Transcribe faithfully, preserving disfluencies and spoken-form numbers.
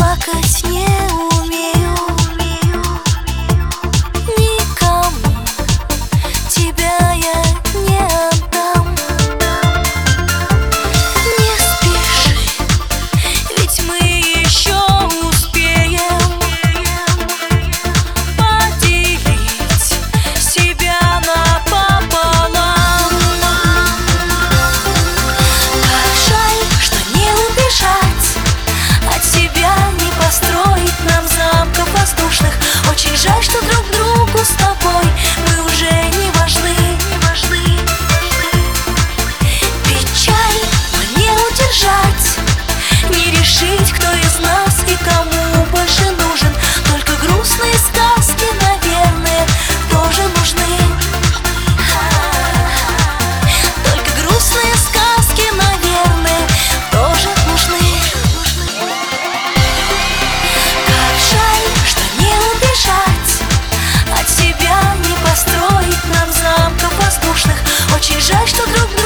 плакать не умею, никому тебя я не отдам. Не спеши, ведь мы еще успеем поделить себя напополам. Как жаль, что не убежать от себя, не построить нам замков воздушных. Очень жаль, что друг другу с тобой мы уже не важны. Печаль мне удержать, не решить, кто из нас и кому больше нужен. Только грустные сказки, наверное, тоже нужны. Только грустные сказки, наверное, тоже нужны. Как жаль, что не убежать от себя, не построить нам замков воздушных. Очень жаль, что друг